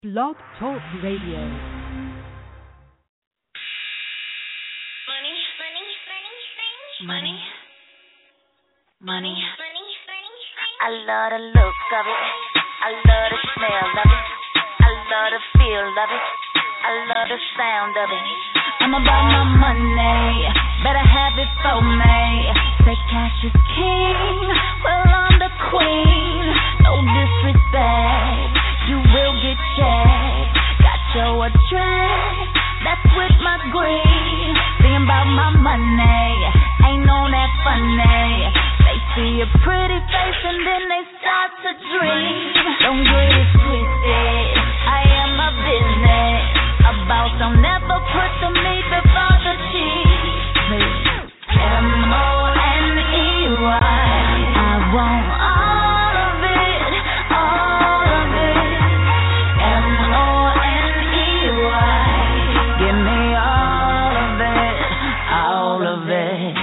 Blog Talk Radio. Money, money. I love the look of it. I love the smell of it. I love the feel of it. I love the sound of it. I'm about my money. Better have it for me. Say cash is king. Well, I'm the queen. No disrespect. You will get checked. Got your address. That's with my green. Thinking about my money. Ain't on that funny. They see a pretty face and then they start to dream. Don't get it twisted. I am a business. A boss, I'll never put the meat before the cheese. M-O-N-E-Y. I want all of it, all of it. M-O-N-E-Y. Give me all of it, all of it.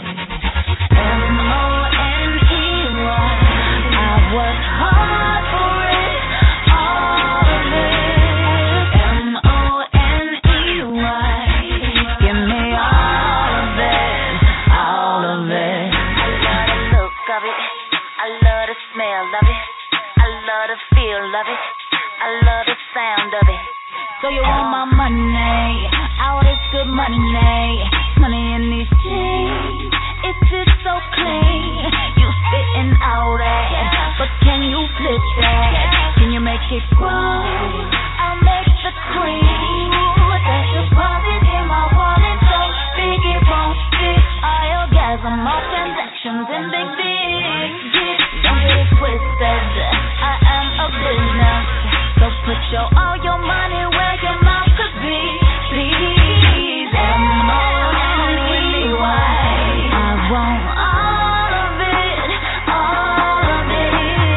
M-O-N-E-Y. I work hard for it, all of it. M-O-N-E-Y. Give me all of it, all of it. I love the look of it. I love the smell of it. I love the feel of it. I love the sound of it. So you want my money? All this good money. Money in these jeans. It's just so clean. You spitting out that, but can you flip that? Can you make it grow? I'll make the cream. That's deposit in my wallet, so big it won't fit. Orgasm, all transactions and big digits. Don't get it twisted. I am a business, so put all your money where your mouth could be. Please, M-O-N-E-Y. I want all of it, all of it.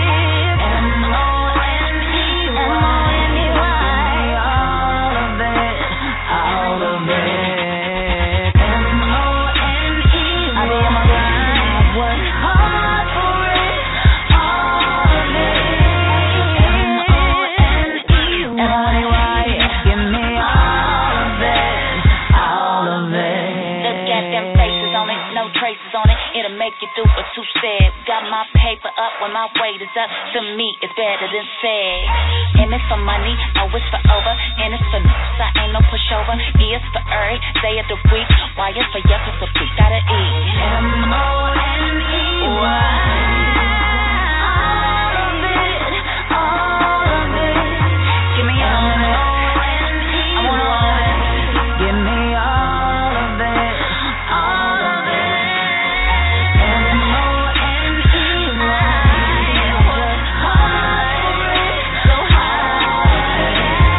M-O-N-E-Y, all of it, all of it. M-O-N-E-Y. I be on my grind, I work hard for it, all of it. M-O-N-E-Y, give me all of it, all of it. Look at them faces on it, no traces on it. It'll make you do a two-step. Got my paper up when my weight is up. To me, it's better than sex. And it's for money, oh, it's for over. And it's for nuts, I ain't no pushover. E is for every day of the week. Y is for yuck, it's a freak gotta eat. M-O-N-E-Y. All of it, all of it. Give me all of it. I want all of it. Give me all of it, all of it. M-O-N-E-Y. Work hard for it, so hard.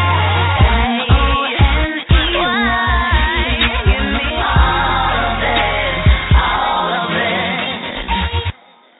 M-O-N-E-Y. Give me all of it, all of it.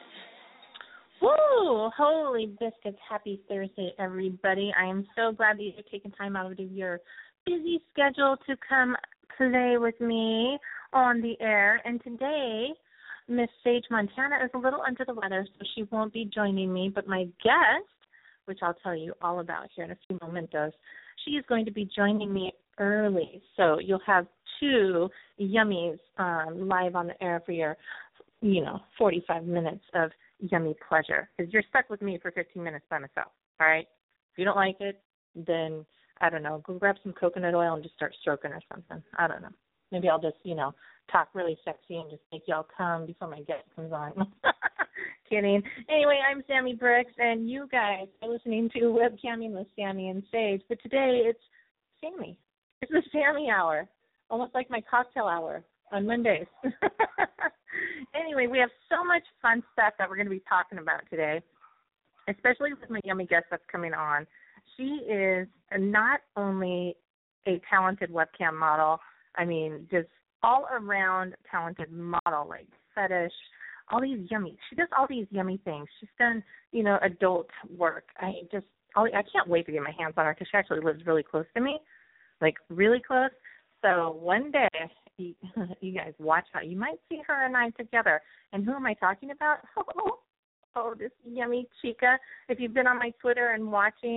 Woo! Holy biscuits. Happy Thursday, everybody. I am so glad that you're taking time out of your busy schedule to come play with me on the air. And today, Miss Sage Montana is a little under the weather, so she won't be joining me. But my guest, which I'll tell you all about here in a few momentos, she is going to be joining me early. So you'll have two yummies live on the air for your, 45 minutes of yummy pleasure. Because you're stuck with me for 15 minutes by myself, all right? If you don't like it, then, I don't know, go grab some coconut oil and just start stroking or something. I don't know. Maybe I'll just, talk really sexy and just make y'all come before my guest comes on. Kidding. Anyway, I'm Sammy Brooks, and you guys are listening to Webcamming with Sammy and Sage. But today it's Sammy. It's the Sammy hour, almost like my cocktail hour on Mondays. Anyway, we have so much fun stuff that we're going to be talking about today, especially with my yummy guest that's coming on. She is not only a talented webcam model, just all-around talented model, like fetish, she does all these yummy things. She's done, adult work. I can't wait to get my hands on her because she actually lives really close to me, like really close. So one day, you guys watch out. You might see her and I together. And who am I talking about? Oh, this yummy chica. If you've been on my Twitter and watching,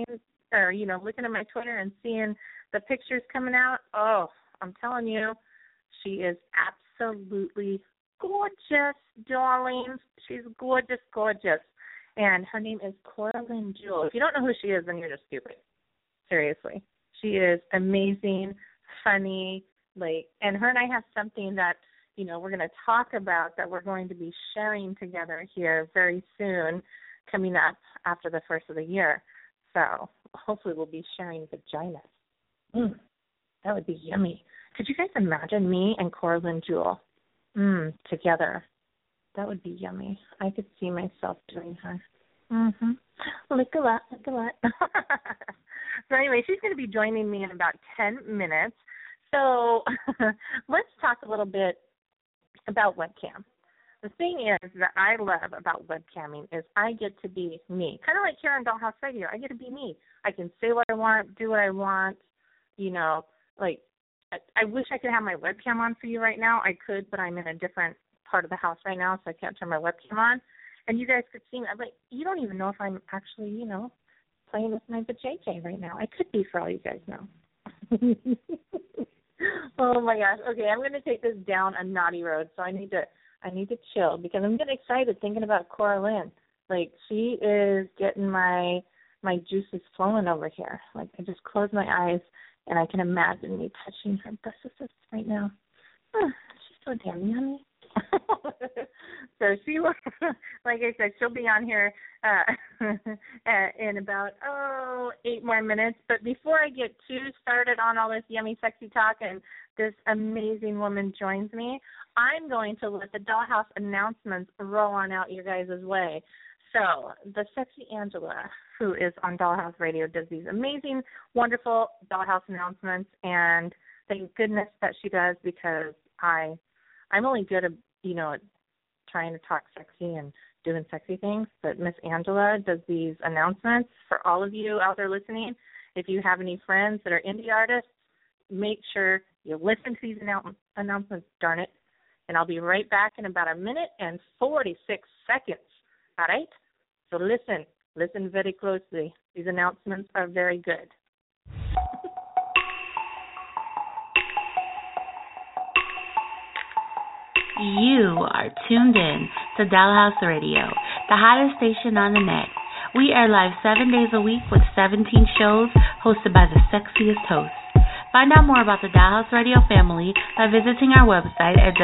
or, looking at my Twitter and seeing the pictures coming out, oh, I'm telling you, she is absolutely gorgeous, darlings. She's gorgeous, gorgeous. And her name is Coraline Jewel. If you don't know who she is, then you're just stupid. Seriously. She is amazing, funny, and her and I have something that, we're going to talk about that we're going to be sharing together here very soon, coming up after the first of the year. So hopefully we'll be sharing vaginas. That would be yummy. Could you guys imagine me and Coraline Jewel together? That would be yummy. I could see myself doing her. Look a lot. So anyway, she's going to be joining me in about 10 minutes. So let's talk a little bit about webcam. The thing is that I love about webcamming is I get to be me. Kind of like here on Dollhouse Radio, I get to be me. I can say what I want, do what I want, I wish I could have my webcam on for you right now. I could, but I'm in a different part of the house right now, so I can't turn my webcam on. And you guys could see me. But you don't even know if I'm actually, playing with my vajayjay right now. I could be, for all you guys know. Oh my gosh. Okay, I'm going to take this down a naughty road, so I need to chill because I'm getting excited thinking about Coraline. She is getting my juices flowing over here. I just close my eyes and I can imagine me touching her breasts right now. She's so damn yummy. So she will, like I said, she'll be on here in about 8 more minutes. But before I get too started on all this yummy, sexy talk and this amazing woman joins me, I'm going to let the Dollhouse announcements roll on out your guys' way. So the sexy Angela, who is on Dollhouse Radio, does these amazing, wonderful Dollhouse announcements, and thank goodness that she does because I'm only good at, trying to talk sexy and doing sexy things, but Miss Angela does these announcements for all of you out there listening. If you have any friends that are indie artists, make sure you listen to these announcements, darn it. And I'll be right back in about 1 minute and 46 seconds. All right? So listen very closely. These announcements are very good. You are tuned in to Dollhouse Radio, the hottest station on the net. We air live 7 days a week with 17 shows hosted by the sexiest hosts. Find out more about the Dollhouse Radio family by visiting our website at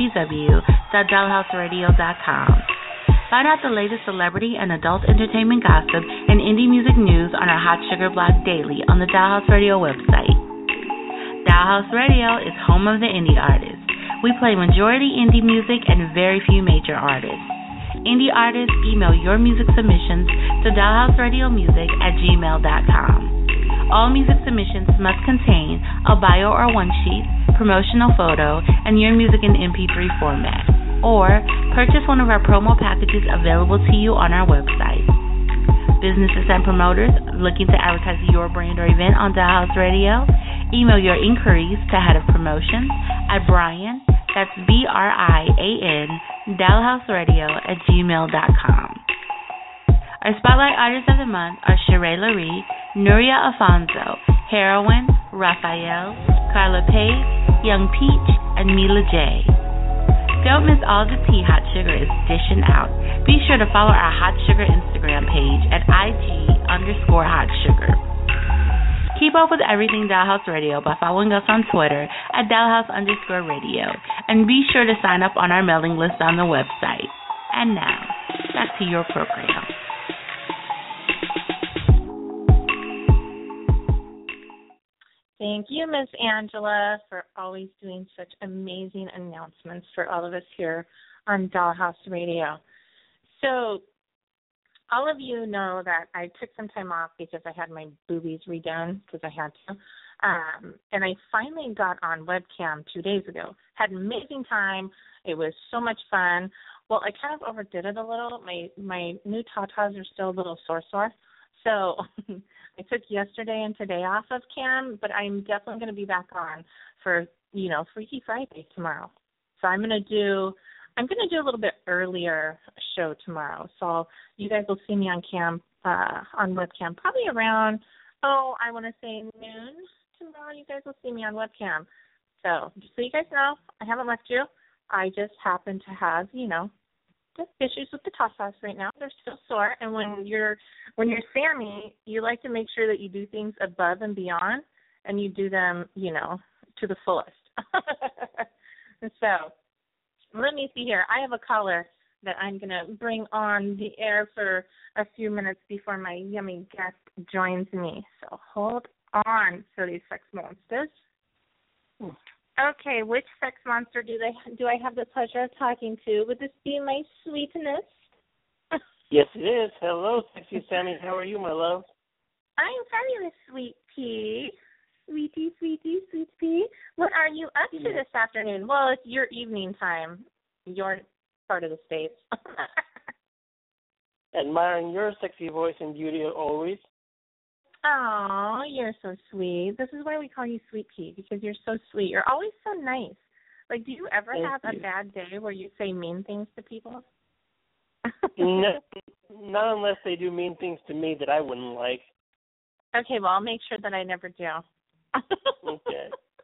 www.dollhouseradio.com. Find out the latest celebrity and adult entertainment gossip and indie music news on our Hot Sugar blog daily on the Dollhouse Radio website. Dollhouse Radio is home of the indie artists. We play majority indie music and very few major artists. Indie artists, email your music submissions to dollhouseradiomusic@gmail.com. All music submissions must contain a bio or one sheet, promotional photo, and your music in MP3 format. Or purchase one of our promo packages available to you on our website. Businesses and promoters looking to advertise your brand or event on Dollhouse Radio, email your inquiries to Head of Promotions at Brian, that's BRIAN, dollhouseradio@gmail.com. Our Spotlight Artists of the Month are Sheree Laree, Nuria Afonso, Heroin, Raphael, Carla Page, Young Peach, and Mila J. Don't miss all the tea Hot Sugar is dishing out. Be sure to follow our Hot Sugar Instagram page at IG_Hot Sugar. Keep up with everything Dollhouse Radio by following us on Twitter at Dollhouse_Radio. And be sure to sign up on our mailing list on the website. And now, back to your program. Thank you, Miss Angela, for always doing such amazing announcements for all of us here on Dollhouse Radio. So, all of you know that I took some time off because I had my boobies redone because I had to. And I finally got on webcam 2 days ago. Had an amazing time. It was so much fun. Well, I kind of overdid it a little. My new tatas are still a little sore. So I took yesterday and today off of cam, but I'm definitely going to be back on for, Freaky Friday tomorrow. So I'm going to do a little bit earlier show tomorrow. So you guys will see me on cam, on webcam, probably around Oh, I want to say noon tomorrow. You guys will see me on webcam. So just so you guys know, I haven't left you. I just happen to have, just issues with the tatas right now. They're still sore. And when you're Sammy, you like to make sure that you do things above and beyond, and you do them, to the fullest. So let me see here. I have a caller that I'm going to bring on the air for a few minutes before my yummy guest joins me. So hold on, Silly Sex Monsters. Okay, which sex monster do I have the pleasure of talking to? Would this be my sweetness? Yes, it is. Hello, Sexy Sammy. How are you, my love? I'm fabulous, sweet pea. Sweetie, sweet pea. What are you up to this afternoon? Well, it's your evening time. Your part of the States. Admiring your sexy voice and beauty always. Oh, you're so sweet. This is why we call you Sweet Pea, because you're so sweet. You're always so nice. Like, do you ever have a bad day where you say mean things to people? No, not unless they do mean things to me that I wouldn't like. Okay, well, I'll make sure that I never do. Okay.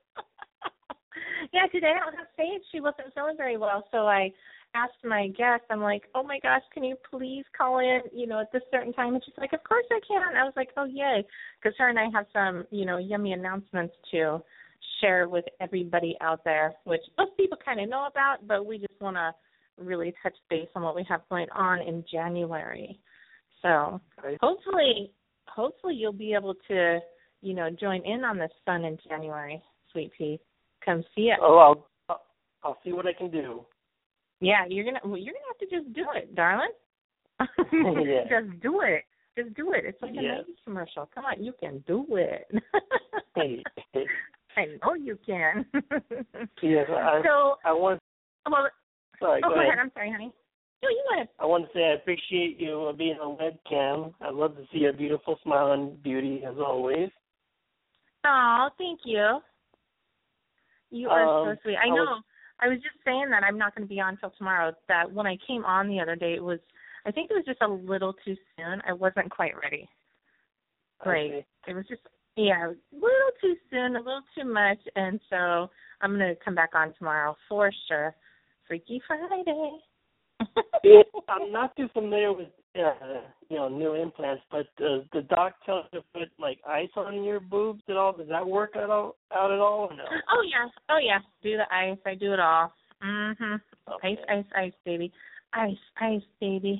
Yeah, today on stage she wasn't feeling very well, so I asked my guest, I'm like, oh my gosh, can you please call in, at this certain time? And she's like, of course I can. I was like, oh yay, because her and I have some, yummy announcements to share with everybody out there, which most people kind of know about, but we just want to really touch base on what we have going on in January. So hopefully you'll be able to, join in on this fun in January, Sweet Pea. Come see it. Oh, I'll see what I can do. Yeah, you're gonna have to just do it, darling. Yeah. Just do it. It's like a Nike commercial. Come on, you can do it. Hey. I know you can. Yes, I want. Well, sorry, go ahead. I'm sorry, honey. No, you go ahead. I want to say I appreciate you being on webcam. I love to see your beautiful smile and beauty as always. Oh, thank you. You are so sweet. I know. I was just saying that I'm not going to be on till tomorrow. That when I came on the other day, I think it was just a little too soon. I wasn't quite ready. Right. It was just, a little too soon, a little too much, and so I'm going to come back on tomorrow for sure. Freaky Friday. I'm not too familiar with, new implants, but does the doc tell you to put, ice on your boobs at all? Does that work out at all or no? Oh, yeah. Do the ice. I do it all. Mm-hmm. Okay. Ice, baby. Ice, baby.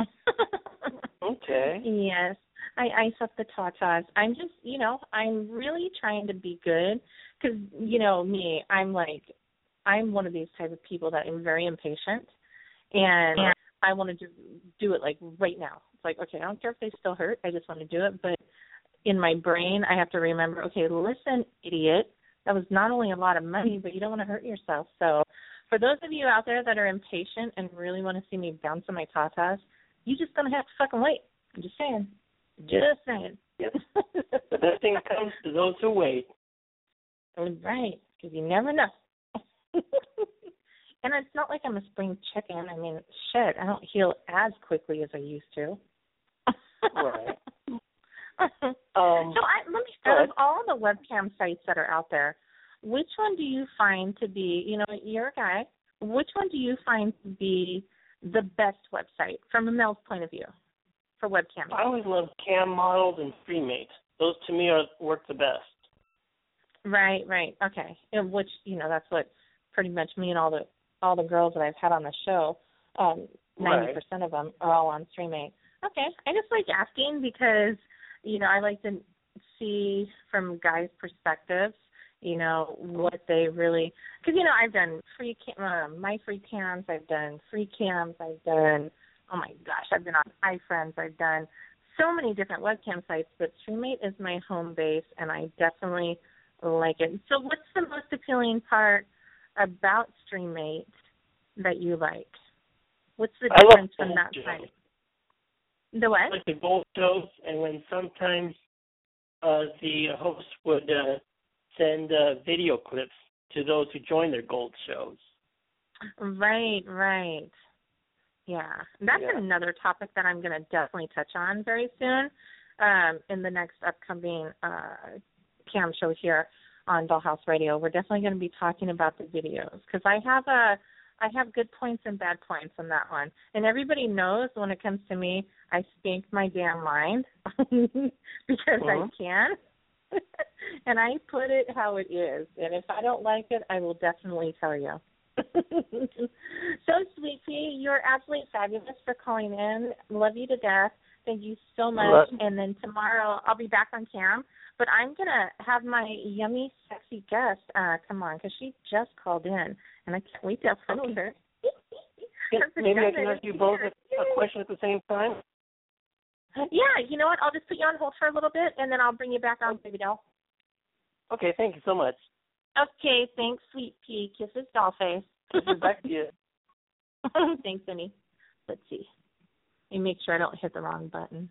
Okay. Yes. I ice up the tatas. I'm just, I'm really trying to be good because, me, I'm one of these type of people that I'm very impatient. And I want to do it right now. It's like, okay, I don't care if they still hurt. I just want to do it. But in my brain, I have to remember, okay, listen, idiot, that was not only a lot of money, but you don't want to hurt yourself. So for those of you out there that are impatient and really want to see me bounce on my tatas, you just going to have to fucking wait. I'm just saying. Yep. The best thing comes to those who wait. Right, because you never know. And it's not like I'm a spring chicken. I mean, shit, I don't heal as quickly as I used to. Right. Let me start with all the webcam sites that are out there. Which one do you find to be, you're a guy, which one do you find to be the best website from a male's point of view for webcam? I always love Cam Models and FreeMate. Those to me work the best. Right. Okay. And which, that's what pretty much me and all the girls that I've had on the show, 90% of them are all on StreamMate. Okay. I just like asking because, I like to see from guys' perspectives, what they really, because, I've done my free cams, I've done free cams, I've done, oh my gosh, I've been on iFriends, I've done so many different webcam sites, but StreamMate is my home base, and I definitely like it. So what's the most appealing part about StreamMate that you like? What's the difference from that side? The what? I like the gold shows, and when sometimes the host would send video clips to those who join their gold shows. Right. Yeah. That's another topic that I'm going to definitely touch on very soon in the next upcoming cam show here on Dollhouse Radio. We're definitely going to be talking about the videos because I have good points and bad points on that one. And everybody knows when it comes to me, I speak my damn mind because I can. And I put it how it is. And if I don't like it, I will definitely tell you. So, Sweet Pea, you're absolutely fabulous for calling in. Love you to death. Thank you so much. And then tomorrow I'll be back on cam. But I'm going to have my yummy, sexy guest come on because she just called in. And I can't wait to phone her. Maybe I can ask you both a question at the same time. Yeah, you know what? I'll just put you on hold for a little bit, and then I'll bring you back on, baby doll. Okay, thank you so much. Okay, thanks, Sweet Pea. Kisses, doll face. Kisses back to you. Thanks, Vinny. Let's see. Let me make sure I don't hit the wrong button.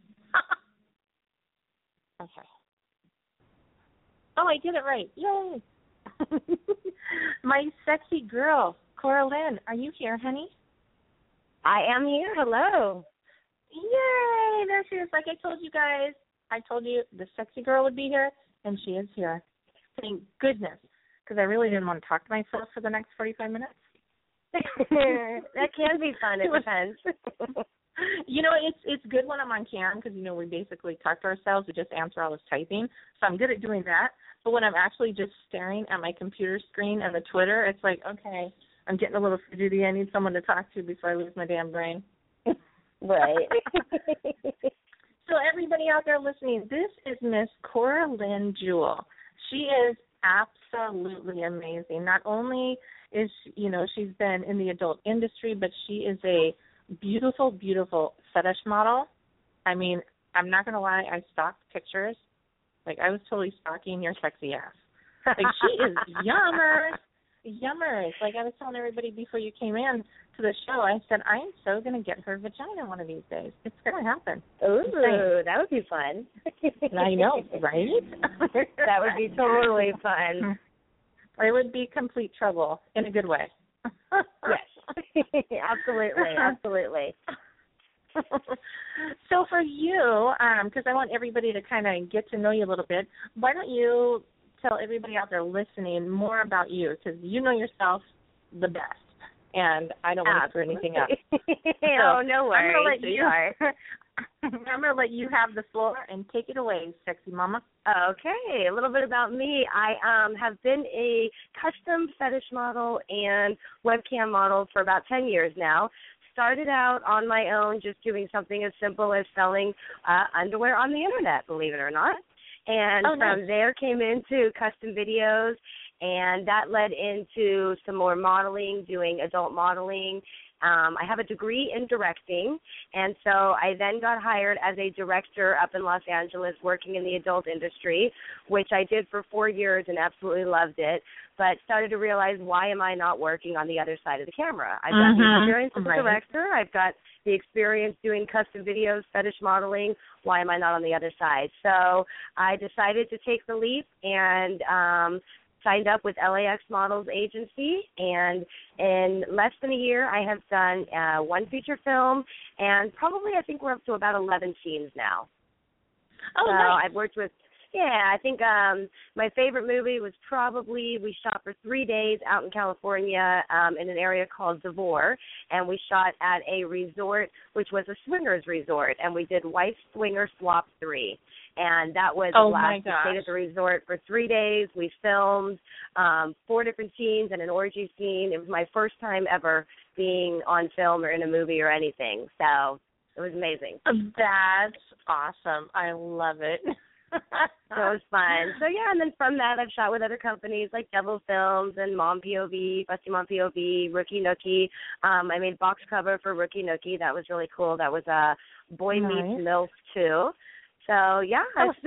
Okay. Oh, I did it right. Yay. My sexy girl, Cora Lynn. Are you here, honey? I am here. Hello. Yay! There she is. Like I told you guys, I told you the sexy girl would be here, and she is here. Thank goodness, because I really didn't want to talk to myself for the next 45 minutes. That can be fun. It depends. You know, it's good when I'm on cam because, you know, we basically talk to ourselves. We just answer all this typing. So I'm good at doing that. But when I'm actually just staring at my computer screen and the Twitter, it's like, okay, I'm getting a little fidgety. I need someone to talk to before I lose my damn brain. Right. So everybody out there listening, this is Miss Cora Lynn Jewell. She is absolutely amazing. Not only is she, you know, she's been in the adult industry, but she is a beautiful, beautiful fetish model. I mean, I'm not going to lie, I stalked pictures. Like, I was totally stalking your sexy ass. Like, she is yummers. Like, I was telling everybody before you came in to the show, I said, I am so going to get her vagina one of these days. It's going to happen. Ooh, that would be fun. I know, right? That would be totally fun. It would be complete trouble in a good way. Yes. Absolutely. So for you, because I want everybody to kind of get to know you a little bit, why don't you tell everybody out there listening more about you, because you know yourself the best, and I don't want to screw anything up. Oh, no worries. I'm going to let you have the floor and take it away, sexy mama. Okay, a little bit about me. I have been a custom fetish model and webcam model for about 10 years now. Started out on my own just doing something as simple as selling underwear on the Internet, believe it or not. And from there came into custom videos, and that led into some more modeling, doing adult modeling. I have a degree in directing, and so I then got hired as a director up in Los Angeles working in the adult industry, which I did for 4 years and absolutely loved it, but started to realize, why am I not working on the other side of the camera? I've got the experience as a director. I've got the experience doing custom videos, fetish modeling. Why am I not on the other side? So I decided to take the leap and signed up with LAX Models Agency, and in less than a year I have done one feature film, and probably I think we're up to about 11 scenes now. Oh, so nice. I've worked with, I think my favorite movie was probably, we shot for 3 days out in California in an area called Devore, and we shot at a resort which was a swingers resort, and we did Wife Swinger Swap 3. And that was a blast. We stayed at the resort for 3 days. We filmed 4 different scenes and an orgy scene. It was my first time ever being on film or in a movie or anything. So it was amazing. That's awesome. I love it. So it was fun. So, yeah, and then from that I've shot with other companies like Devil Films and Mom POV, Busty Mom POV, Rookie Nookie. I made box cover for Rookie Nookie. That was really cool. That was Boy Meets MILF too. So, yeah,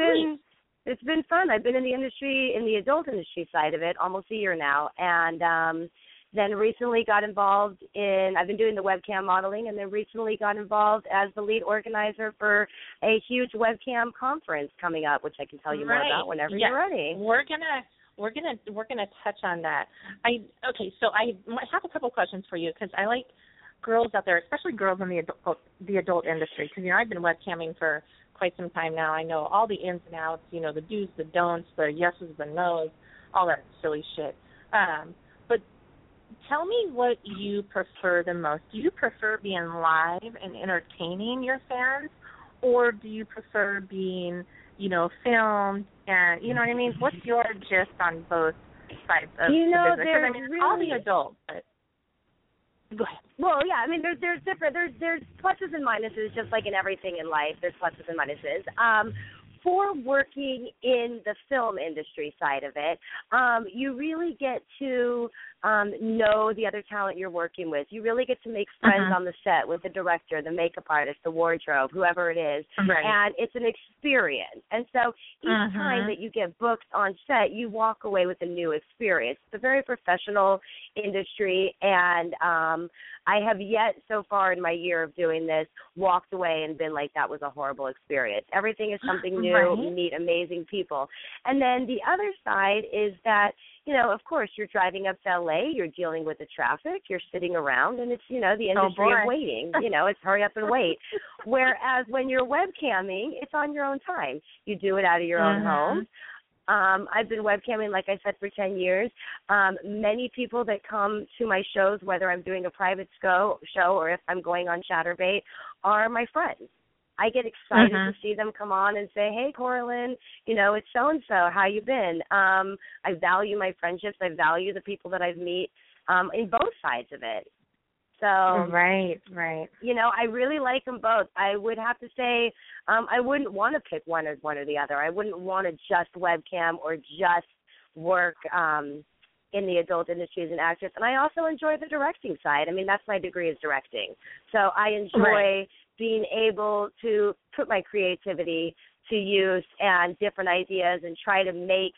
it's been fun. I've been in the industry, in the adult industry side of it, almost a year now. And then recently got involved I've been doing the webcam modeling, and then recently got involved as the lead organizer for a huge webcam conference coming up, which I can tell you more about whenever you're ready. We're gonna touch on that. So I have a couple questions for you, because I like girls out there, especially girls in the adult industry, because, you know, I've been webcamming for quite some time now. I know all the ins and outs, the do's, the don'ts, the yeses, the no's, all that silly shit. But tell me what you prefer the most. Do you prefer being live and entertaining your fans, or do you prefer being, filmed and, you know what I mean? What's your gist on both sides of the business? Because, I mean, really... all the adults, but go ahead. Well, yeah, I mean, there's different, there's pluses and minuses, just like in everything in life, there's pluses and minuses. For working in the film industry side of it, you really get to know the other talent you're working with. You really get to make friends on the set with the director, the makeup artist, the wardrobe, whoever it is. Right. And it's an experience. And so each time that you get booked on set, you walk away with a new experience. It's a very professional industry, and I have yet so far in my year of doing this walked away and been like, that was a horrible experience. Everything is something new. Right. You meet amazing people. And then the other side is that, of course, you're driving up to L.A., you're dealing with the traffic, you're sitting around, and it's, the industry of waiting. It's hurry up and wait. Whereas when you're webcamming, it's on your own time. You do it out of your own home. I've been webcamming, like I said, for 10 years. Many people that come to my shows, whether I'm doing a private show or if I'm going on Chatterbait, are my friends. I get excited to see them come on and say, hey, Coraline, it's so-and-so. How you been? I value my friendships. I value the people that I've met in both sides of it. So, right. I really like them both. I would have to say I wouldn't want to pick one or the other. I wouldn't want to just webcam or just work in the adult industry as an actress. And I also enjoy the directing side. I mean, that's my degree is directing. So I enjoy being able to put my creativity to use and different ideas and try to make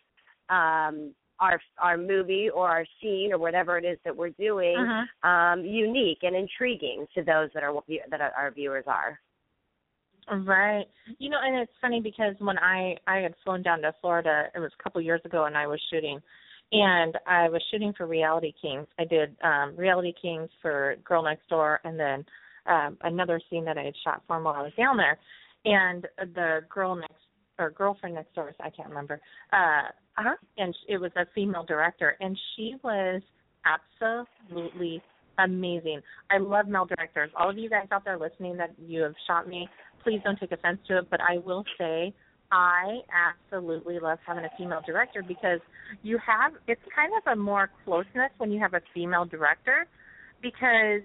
our movie or our scene or whatever it is that we're doing unique and intriguing to those that our viewers are. Right. And it's funny because when I had flown down to Florida, it was a couple years ago, and I was shooting. And I was shooting for Reality Kings. I did Reality Kings for Girl Next Door, and then another scene that I had shot for them while I was down there. And the girlfriend next door, I can't remember, and it was a female director, and she was absolutely amazing. I love male directors. All of you guys out there listening that you have shot me, please don't take offense to it, but I will say I absolutely love having a female director because it's kind of a more closeness when you have a female director because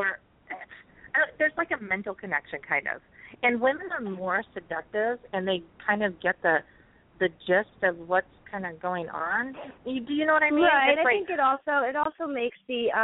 there's like a mental connection kind of. And women are more seductive, and they kind of get the gist of what's kind of going on. Do you know what I mean? Right. I think it also makes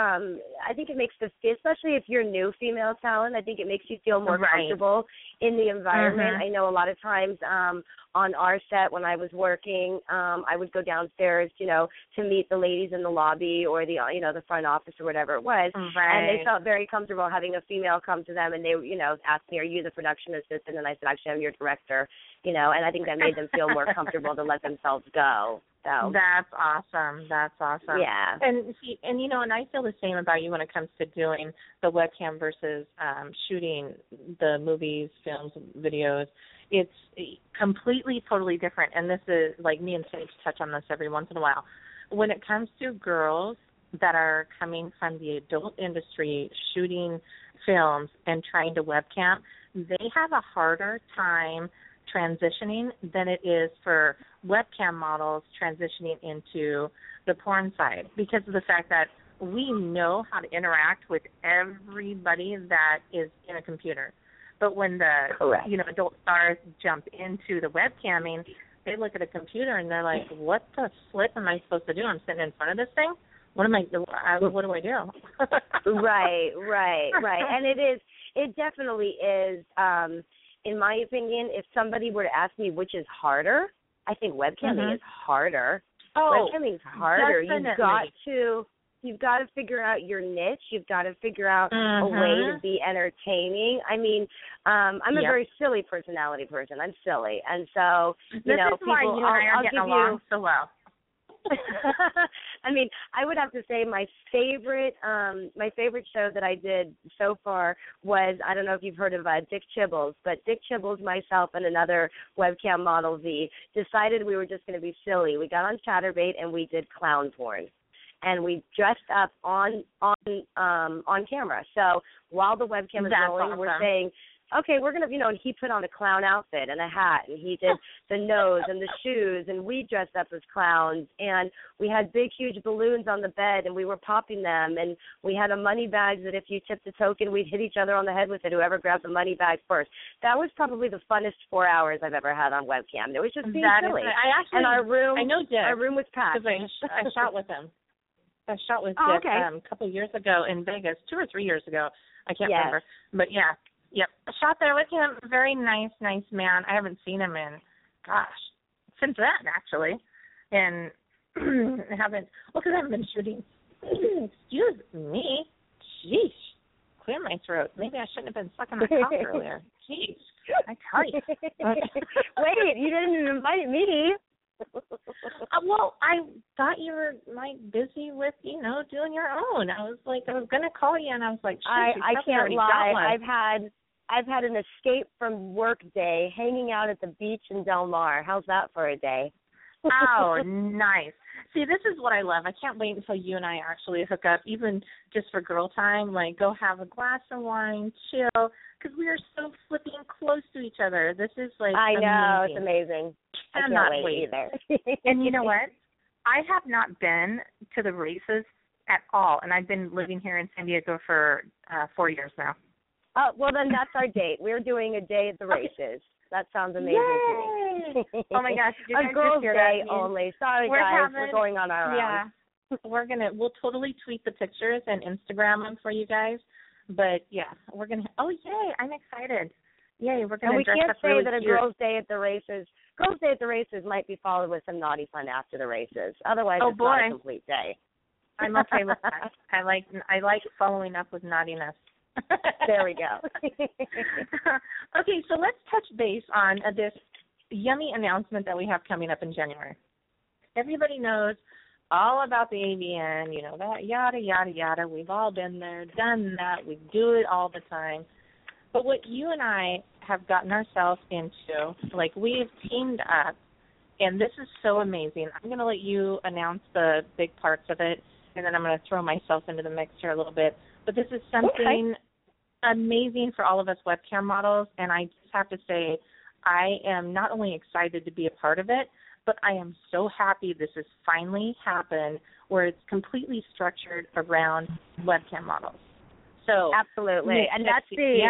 especially if you're new female talent, I think it makes you feel more comfortable in the environment. I know a lot of times on our set when I was working, I would go downstairs, to meet the ladies in the lobby or the front office or whatever it was. And they felt very comfortable having a female come to them and they, asked me, are you the production assistant? And I said, actually, I'm your director, and I think that made them feel more comfortable to let themselves go. So That's awesome. Yeah. And and I feel the same about you when it comes to doing the webcam versus shooting the movies, films, videos. It's completely, totally different. And this is, like, me and Sage touch on this every once in a while. When it comes to girls that are coming from the adult industry, shooting films and trying to webcam, they have a harder time transitioning than it is for webcam models transitioning into the porn side because of the fact that we know how to interact with everybody that is in a computer. But when the adult stars jump into the webcamming, they look at a computer and they're like, what the flip am I supposed to do? I'm sitting in front of this thing? What do I do? Right. And it definitely is, in my opinion, if somebody were to ask me which is harder, I think webcamming is harder. Webcamming is harder. Definitely. You've got to figure out your niche. You've got to figure out a way to be entertaining. I mean, I'm a very silly personality person. I'm silly. And so, this is why you and I are getting along so well. I mean, I would have to say my favorite show that I did so far was, I don't know if you've heard of Dick Chibbles, but Dick Chibbles, myself, and another webcam model, V, decided we were just going to be silly. We got on Chatterbait and we did clown porn. And we dressed up on camera. So while the webcam is rolling, awesome. We're saying, okay, we're going to, and he put on a clown outfit and a hat, and he did the nose and the shoes, and we dressed up as clowns, and we had big, huge balloons on the bed, and we were popping them, and we had a money bag that if you tipped a token, we'd hit each other on the head with it, whoever grabbed the money bag first. That was probably the funnest 4 hours I've ever had on webcam. It was just being silly. And our room was packed. Because I shot with him. I shot with Dick a couple of years ago in Vegas, 2 or 3 years ago. I can't remember. But, yeah. Yep. I shot there with him. Very nice man. I haven't seen him in, since then, actually. And because I haven't been shooting. Excuse me. Jeez. Clear my throat. Maybe I shouldn't have been sucking my cock earlier. Jeez. I tell you. Wait, you didn't invite me. Well, I thought you were busy with doing your own. I was gonna call you, and I was like, I can't lie. I've had an escape from work day, hanging out at the beach in Del Mar. How's that for a day? Oh, nice. See, this is what I love. I can't wait until you and I actually hook up, even just for girl time. Like, go have a glass of wine, chill, because we are so flipping close to each other. This is I know, amazing. It's amazing. I cannot can't wait either. And you know what? I have not been to the races at all, and I've been living here in San Diego for 4 years now. Oh, well, then that's our date. We're doing a day at the races. That sounds amazing to me. Oh, my gosh. Did you guys a girl's hear day that? only. Sorry, guys. We're going on our own. Yeah. We'll totally tweet the pictures and Instagram them for you guys. But, yeah, we're going to – oh, yay. I'm excited. Yay, we're going to dress up really cute. And we can't say that a girl's day at the races might be followed with some naughty fun after the races. Otherwise, it's not a complete day. I'm okay with that. I like following up with naughtiness. There we go. Okay, so let's touch base on this yummy announcement that we have coming up in January. Everybody knows all about the AVN, that yada, yada, yada. We've all been there, done that. We do it all the time. But what you and I have gotten ourselves into, we've teamed up, and this is so amazing. I'm going to let you announce the big parts of it, and then I'm going to throw myself into the mix here a little bit. But this is something amazing for all of us webcam models, and I just have to say I am not only excited to be a part of it, but I am so happy this has finally happened where it's completely structured around webcam models. So absolutely, and that's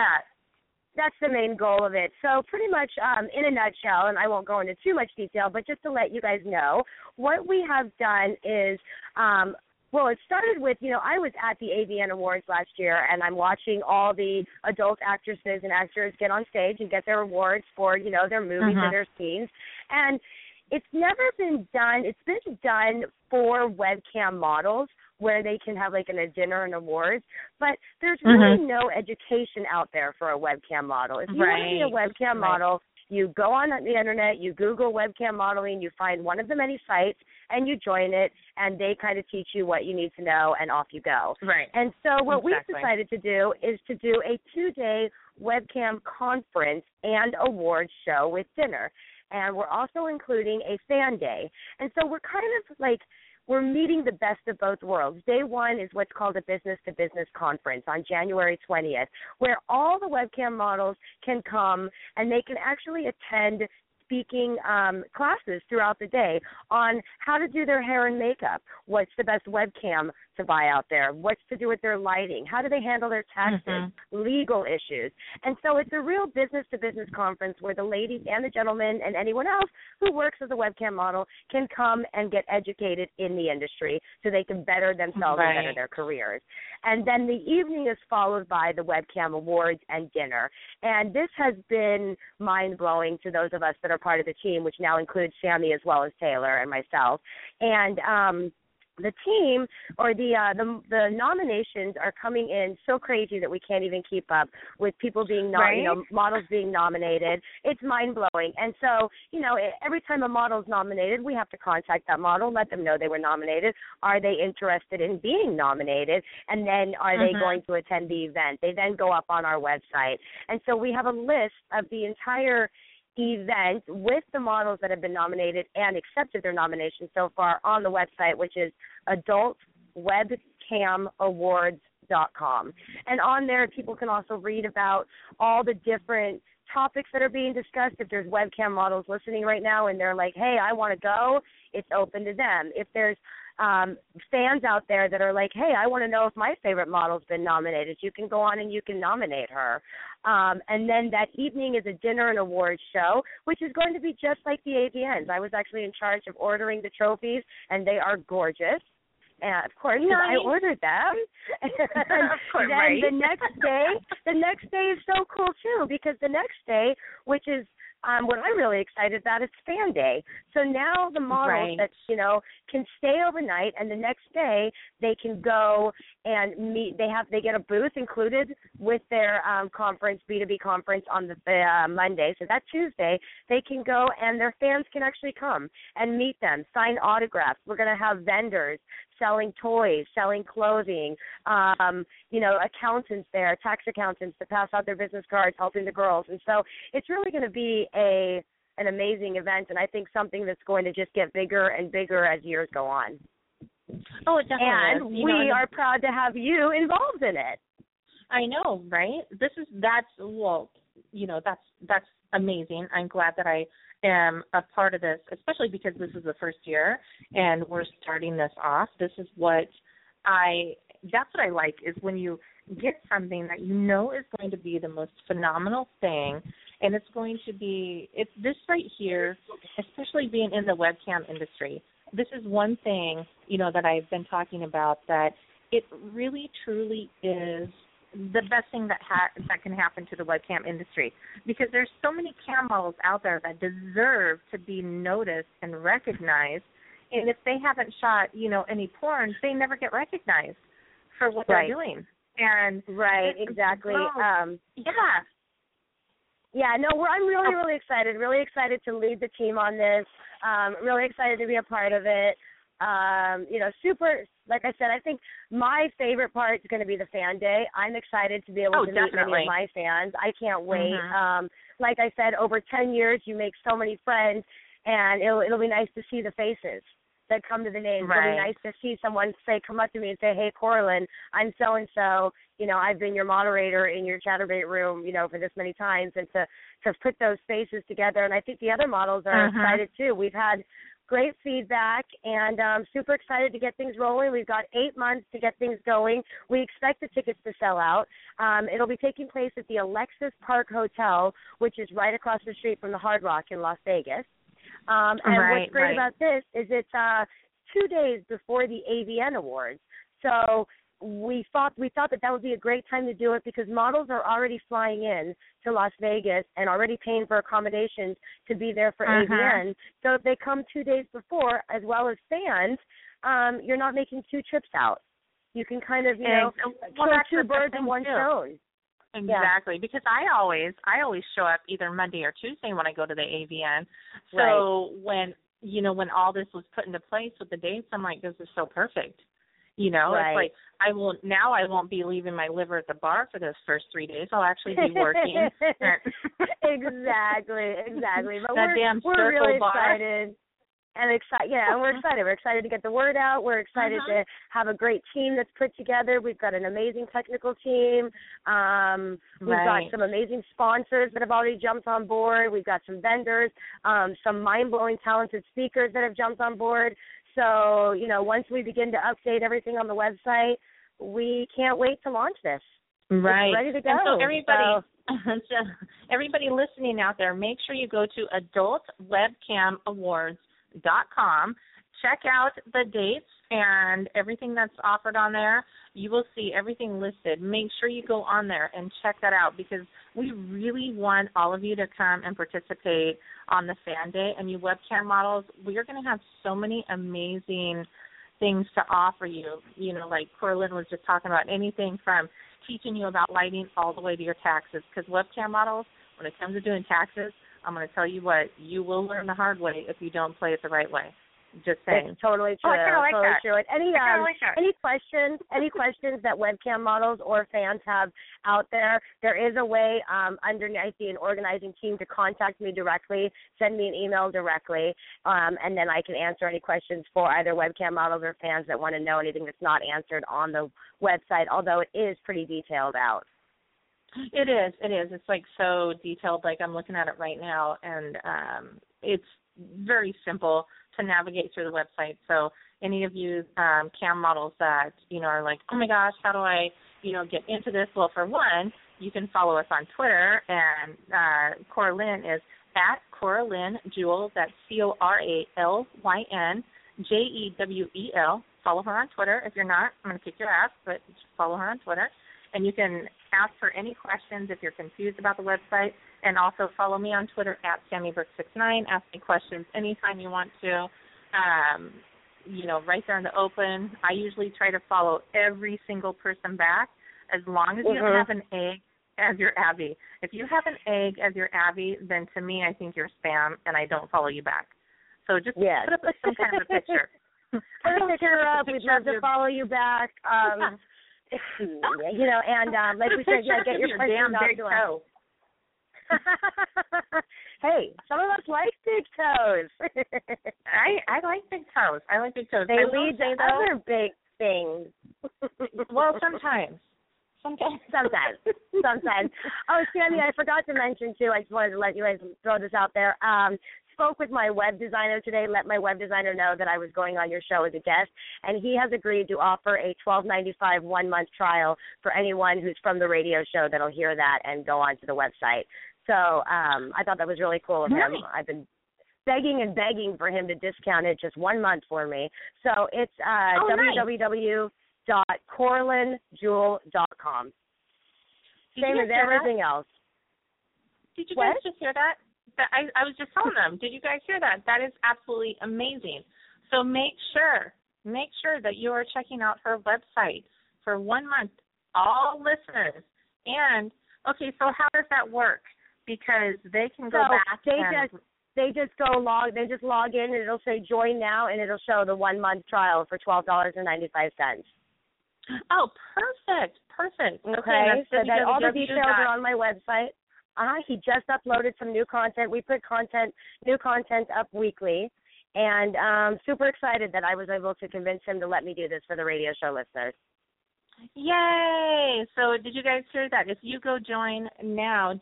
the main goal of it. So pretty much in a nutshell, and I won't go into too much detail, but just to let you guys know, what we have done is it started with, I was at the AVN Awards last year, and I'm watching all the adult actresses and actors get on stage and get their awards for, their movies and their scenes. And it's never been done. It's been done for webcam models where they can have a dinner and awards, but there's really no education out there for a webcam model. If you want to be a webcam model, you go on the internet, you Google webcam modeling, you find one of the many sites, and you join it, and they kind of teach you what you need to know, and off you go. Right. And so what we've decided to do is to do a 2-day webcam conference and awards show with dinner. And we're also including a fan day. And so we're kind of we're meeting the best of both worlds. Day one is what's called a business-to-business conference on January 20th, where all the webcam models can come and they can actually attend speaking classes throughout the day on how to do their hair and makeup, what's the best webcam to buy out there, what's to do with their lighting, how do they handle their taxes, legal issues. And so it's a real business-to-business conference where the ladies and the gentlemen and anyone else who works as a webcam model can come and get educated in the industry so they can better themselves and better their careers. And then the evening is followed by the webcam awards and dinner. And this has been mind-blowing to those of us that are part of the team, which now includes Sammy as well as Taylor and myself. And the team or the nominations are coming in so crazy that we can't even keep up with people being models being nominated. It's mind blowing. And so, every time a model's nominated, we have to contact that model, let them know they were nominated. Are they interested in being nominated? And then are they going to attend the event? They then go up on our website. And so we have a list of the entire event with the models that have been nominated and accepted their nomination so far on the website, which is adultwebcamawards.com. And on there, people can also read about all the different topics that are being discussed. If there's webcam models listening right now and they're like, hey, I want to go, it's open to them. If there's fans out there that are like, hey, I want to know if my favorite model's been nominated, you can go on and you can nominate her. And then that evening is a dinner and awards show, which is going to be just like the AVNs. I was actually in charge of ordering the trophies, and they are gorgeous. And of course, I ordered them. Of course, then right. the next day is so cool too, because the next day, which is what I'm really excited about, is Fan Day. So now the models that can stay overnight, and the next day they can go and meet. They get a booth included with their conference, B2B conference on the Monday. So that Tuesday they can go, and their fans can actually come and meet them, sign autographs. We're going to have vendors selling toys, selling clothing, accountants there, tax accountants to pass out their business cards, helping the girls. And so it's really going to be an amazing event, and I think something that's going to just get bigger and bigger as years go on. Oh, it definitely and is. We are proud to have you involved in it. I know, right? That's amazing. I'm glad that I am a part of this, especially because this is the first year and we're starting this off. That's what I like, is when you get something that you know is going to be the most phenomenal thing, and it's this right here, especially being in the webcam industry. This is one thing, that I've been talking about, that it really, truly is the best thing that can happen to the webcam industry, because there's so many cam models out there that deserve to be noticed and recognized, and if they haven't shot, any porn, they never get recognized for what they're doing. And exactly. I'm really excited. Really excited to lead the team on this. Really excited to be a part of it. Super. Like I said, I think my favorite part is going to be the Fan Day. I'm excited to be able to meet many of my fans. I can't wait. Like I said, over 10 years, you make so many friends, and it'll be nice to see the faces that come to the name. It'll be nice to see someone come up to me and say, hey, Corlin, I'm so-and-so. I've been your moderator in your Chatterbait room, for this many times, and to put those faces together. And I think the other models are excited too. We've had great feedback, and super excited to get things rolling. We've got 8 months to get things going. We expect the tickets to sell out. It'll be taking place at the Alexis Park Hotel, which is right across the street from the Hard Rock in Las Vegas. And what's great about this is it's 2 days before the AVN Awards. So we thought that would be a great time to do it, because models are already flying in to Las Vegas and already paying for accommodations to be there for AVN. So if they come 2 days before, as well as fans, you're not making two trips out. You can kind of, kill two birds in one stone. Exactly, because I always show up either Monday or Tuesday when I go to the AVN. So when all this was put into place with the dates, I'm like, this is so perfect. It's like I won't be leaving my liver at the bar for those first 3 days. I'll actually be working. Exactly. But we're really bar. excited. And we're excited. We're excited to get the word out. We're excited to have a great team that's put together. We've got an amazing technical team. We've got some amazing sponsors that have already jumped on board. We've got some vendors, some mind-blowing, talented speakers that have jumped on board. So, once we begin to update everything on the website, we can't wait to launch this. Right. It's ready to go. And so everybody listening out there, make sure you go to adultwebcamawards.com. Check out the dates and everything that's offered on there. You will see everything listed. Make sure you go on there and check that out, because we really want all of you to come and participate on the Fan Day. And you webcam models, we are going to have so many amazing things to offer you. Like Corlin was just talking about, anything from teaching you about lighting all the way to your taxes. Because webcam models, when it comes to doing taxes, I'm going to tell you what, you will learn the hard way if you don't play it the right way. Just saying. It's totally true. I kind of like totally that. true. Any questions that webcam models or fans have out there, there is a way underneath the organizing team to contact me directly, send me an email directly, and then I can answer any questions for either webcam models or fans that want to know anything that's not answered on the website, although it is pretty detailed out. It is. It's like so detailed. Like I'm looking at it right now, and it's very simple to navigate through the website. So any of you cam models that, are like, oh my gosh, how do I, get into this? Well, for one, you can follow us on Twitter, and Coralyn is at Coralyn Jewel. That's CoralynJewel. Follow her on Twitter. If you're not, I'm going to kick your ass, but just follow her on Twitter. And you can ask her any questions if you're confused about the website. And also follow me on Twitter at SammyBrook69. Ask me questions anytime you want to, right there in the open. I usually try to follow every single person back as long as you don't have an egg as your Abby. If you have an egg as your Abby, then to me I think you're spam and I don't follow you back. So just put up some kind of a picture. Put a picture up. We'd love to follow you back. And like we said, get your damn big toe. Hey, some of us like big toes. I like big toes. They lead to other big things. Well, sometimes. Sometimes. Oh, Sammy, I forgot to mention, too, I just wanted to let you guys throw this out there. Spoke with my web designer today, let my web designer know that I was going on your show as a guest, and he has agreed to offer a $12.95 1-month trial for anyone who's from the radio show that'll hear that and go onto the website. So I thought that was really cool of him. Nice. I've been begging and begging for him to discount it just 1 month for me. So it's www.coralynjewel.com. Same as everything else. Did you guys just hear that? I was just telling them. Did you guys hear that? That is absolutely amazing. So make sure that you are checking out her website for 1 month, all listeners. And, okay, so how does that work? Because they can go back They just log in and it'll say join now and it'll show the 1 month trial for $12.95. Oh, perfect. Okay, so that all the details are on my website. He just uploaded some new content. We put new content up weekly, and super excited that I was able to convince him to let me do this for the radio show listeners. Yay! So did you guys hear that? If you go join now,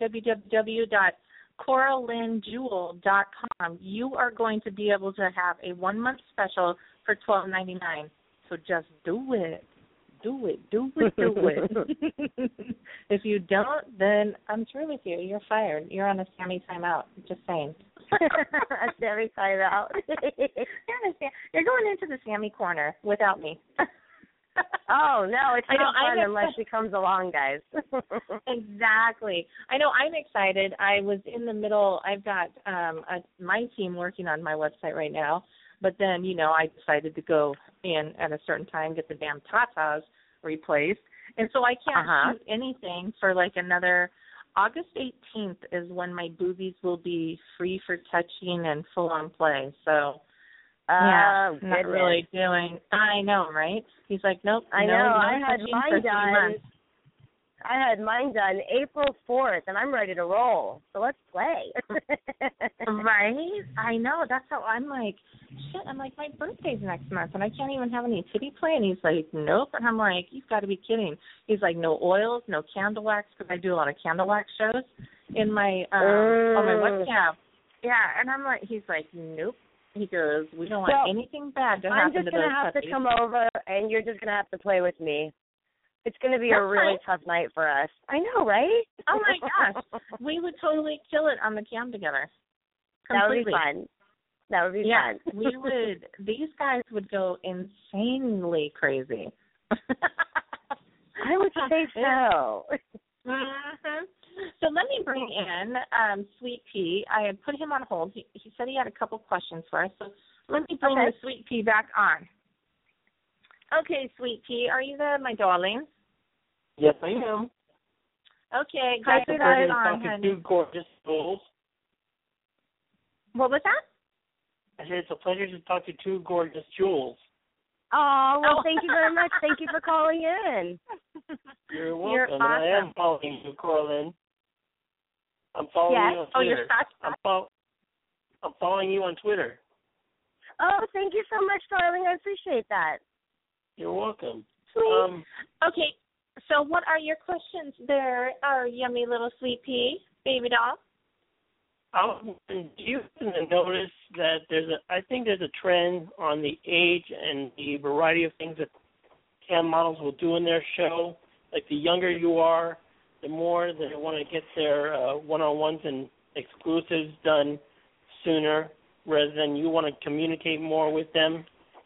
www.coralynjewel.com, you are going to be able to have a 1 month special for $12.99. So just do it. Do it. If you don't, then I'm through with you. You're fired. You're on a Sammy timeout. Just saying. A Sammy timeout. You're going into the Sammy corner without me. Oh, no, it's not fun unless she comes along, guys. Exactly. I know. I'm excited. I was in the middle. I've got my team working on my website right now. But then, I decided to go in at a certain time, get the damn tatas replaced. And so I can't shoot anything for like another August 18th is when my boobies will be free for touching and full-on play. So, not really doing. I know, right? He's like, nope. I know. I had mine done April 4th, and I'm ready to roll. So let's play. Right? I know. That's how I'm like, shit. I'm like, my birthday's next month, and I can't even have any titty play. And he's like, nope. And I'm like, you've got to be kidding. He's like, no oils, no candle wax, because I do a lot of candle wax shows in my on my webcam. Yeah, and I'm like, he's like, nope. He goes, we don't want anything bad to happen to those puppies. I'm just going to have to come over, and you're just going to have to play with me. It's going to be a really tough night for us. I know, right? Oh, my gosh. We would totally kill it on the cam together. Completely. That would be fun. We would. These guys would go insanely crazy. I would say so. Mm-hmm. So let me bring in Sweet Pea. I had put him on hold. He said he had a couple questions for us. So let me bring the Sweet Pea back on. Okay, sweet pea, are you there, my darling? Yes, I am. Okay, Hi, glad to sweetheart. have you Pleasure to on, talk to honey. two gorgeous souls. What was that? I said it's a pleasure to talk to two gorgeous jewels. Oh, well, thank you very much. Thank you for calling in. You're welcome. You're And I am awesome. following you, Coraline. I'm following Yes? you on Oh, Twitter. you're stuck? I'm following you on Twitter. Oh, thank you so much, darling. I appreciate that. You're welcome. Sweet. Okay, so what are your questions there, our yummy little sweet pea, baby doll? Do you notice that I think there's a trend on the age and the variety of things that cam models will do in their show? Like the younger you are, the more they want to get their one-on-ones and exclusives done sooner, rather than you want to communicate more with them.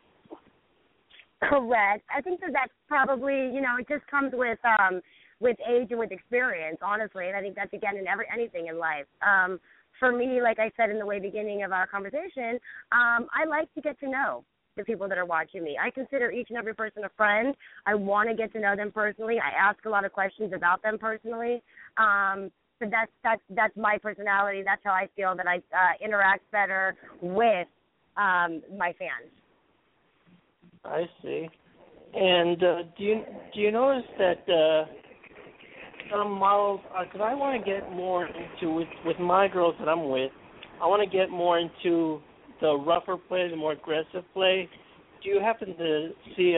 Correct. I think that's probably, it just comes with age and with experience, honestly. And I think that's, again, in anything in life. For me, like I said in the beginning of our conversation, I like to get to know the people that are watching me. I consider each and every person a friend. I want to get to know them personally. I ask a lot of questions about them personally. So that's my personality. That's how I feel that I interact better with my fans. I see. And do you notice that some models, because I want to get more into, with my girls that I'm with, I want to get more into the rougher play, the more aggressive play. Do you happen to see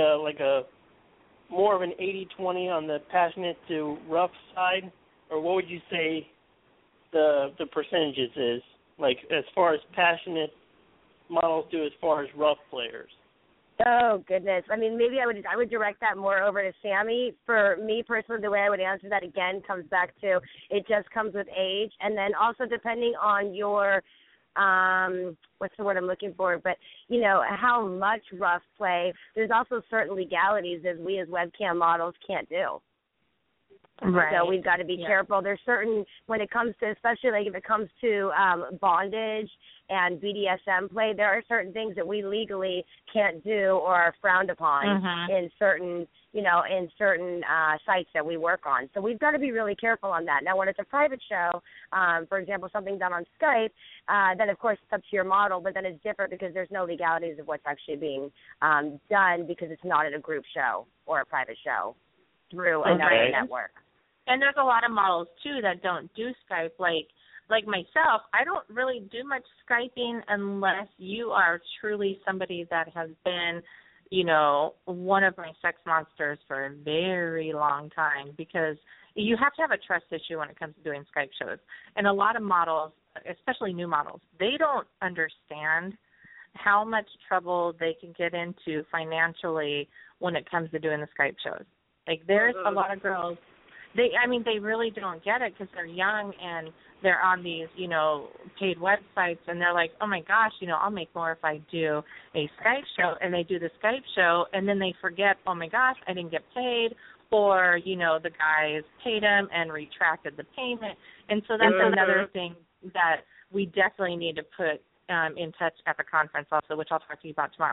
more of an 80-20 on the passionate to rough side? Or what would you say the percentages is, like as far as passionate models do as far as rough players? Oh, goodness. I mean, maybe I would direct that more over to Sammy. For me personally, the way I would answer that, again, comes back to it just comes with age. And then also depending on your, what's the word I'm looking for, but, how much rough play, there's also certain legalities that we as webcam models can't do. Right. So we've got to be careful. There's certain, when it comes to, especially if it comes to bondage and BDSM play, there are certain things that we legally can't do or are frowned upon in certain, sites that we work on. So we've got to be really careful on that. Now, when it's a private show, for example, something done on Skype, then of course it's up to your model, but then it's different because there's no legalities of what's actually being done because it's not at a group show or a private show through another network. And there's a lot of models, too, that don't do Skype. Like myself, I don't really do much Skyping unless you are truly somebody that has been, one of my sex monsters for a very long time, because you have to have a trust issue when it comes to doing Skype shows. And a lot of models, especially new models, they don't understand how much trouble they can get into financially when it comes to doing the Skype shows. Like, there's a lot of girls, they really don't get it because they're young and they're on these, paid websites, and they're like, oh my gosh, I'll make more if I do a Skype show, and they do the Skype show, and then they forget, oh my gosh, I didn't get paid, or, the guys paid them and retracted the payment. And so that's another thing that we definitely need to put in touch at the conference also, which I'll talk to you about tomorrow.